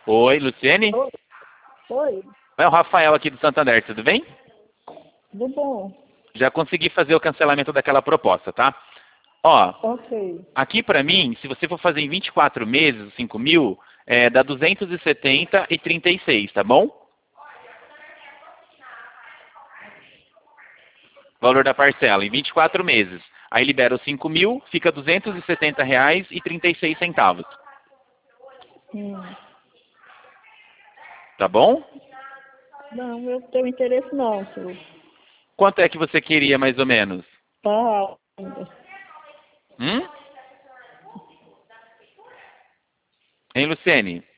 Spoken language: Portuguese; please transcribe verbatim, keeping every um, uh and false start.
Oi, Luciene? Oi. Oi. É o Rafael aqui do Santander, tudo bem? Tudo bom? Já consegui fazer o cancelamento daquela proposta, tá? Ó, Ok. aqui pra mim, se você for fazer em vinte e quatro meses, os cinco mil, é, dá duzentos e setenta e trinta e seis, tá bom? Valor da parcela, em vinte e quatro meses. Aí libera os cinco mil, fica duzentos e setenta reais e trinta e seis centavos. Hum. Tá bom? Não, eu tenho interesse não, senhor. Quanto é que você queria, mais ou menos? Tá ainda. Hum? Hein, Luciene?